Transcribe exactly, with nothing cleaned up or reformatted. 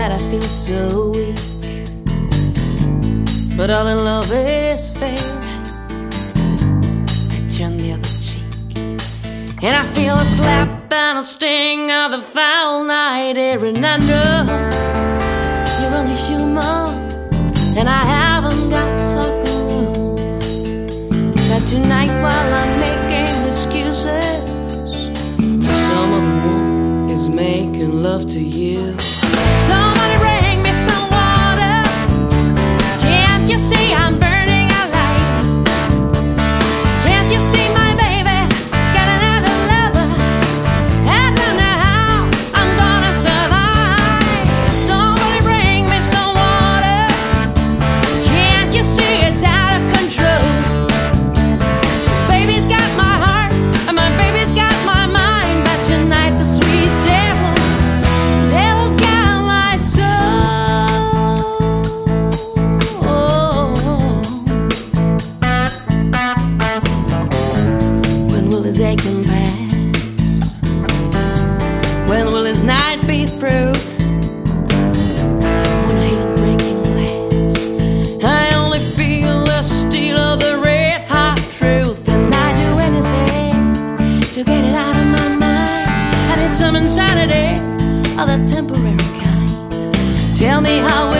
night I feel so weak, but all in love is fair. I turn the other cheek, and I feel a slap and a sting of the foul night air. And I know you're only human, and I haven't got talking room. But tonight, while I'm making excuses, some other woman is making love to you. Somebody bring me some water. Can't you see I'm burning alive? Can't you see my baby's got another lover? I don't know how I'm gonna survive. Somebody bring me some water. Can't you see it's out of control? Baby's got my heart and my baby's got my mind, but tonight the sweet devil, devil's got my soul. When will his aching pass? When will his night be through? When I hear the breaking glass, I only feel the steel of the red hot truth, and I do anything to get it out of my mind. I need some insanity of the temporary kind. Tell me how